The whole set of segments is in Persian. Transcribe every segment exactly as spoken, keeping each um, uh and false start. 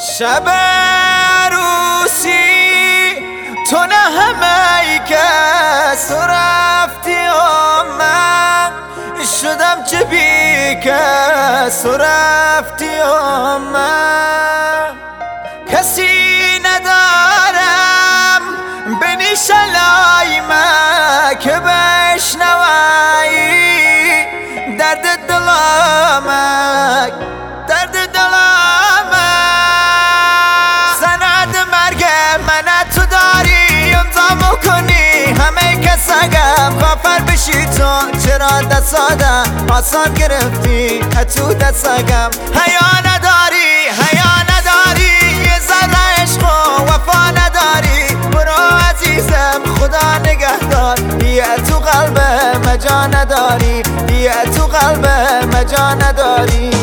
شب عروسی تو نه همه ای کس تو رفتی و من شدم چه بی کس تو رفتی و من کسی ندارم بنی شلای من که بشنوی درد دلامک درد دلامک سند مرگ من تو داری امضا کنی همه کسگم کافر بشی تو چرا دستادم آسان گرفتی تو دستگم حیا نداری حیا نداری یه ذره عشق و وفا نداری برو عزیزم خدا نگهدار بیا تو قلب مجا نداری بیا تو قلب مجا نداری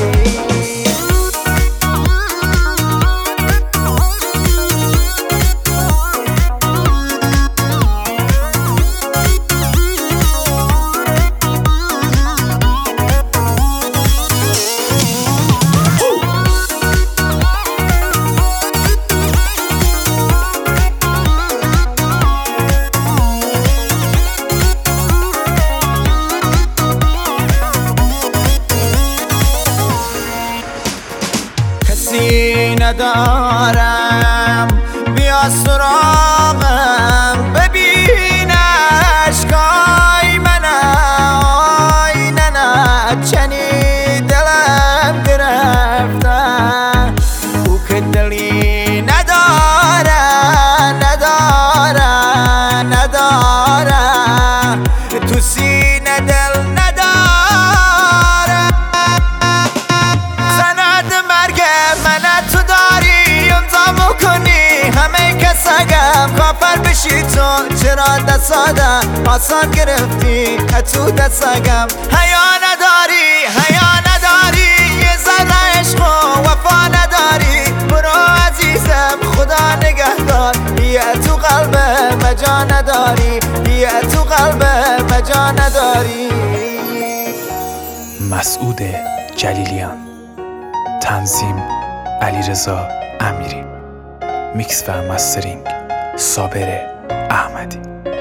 کسی ندارم بیا سراغم ببین اشکای من آی نه نه چنی دلم گرفتن او که دلی نداره نداره نداره تو سینه دل نداره تو داری امضا کنی همه کسگم کافر بشی تو چرا دستادم آسان گرفتی تو دستگم حیا نداری حیا نداری یه ذره عشق و وفا نداری برو عزیزم خدا نگهدار بیا تو قلب مجا نداری بیا تو قلب مجا نداری. مسعود جلیلیان، تنظیم علیرضا امیری، میکس و مسترینگ صابر احمدی.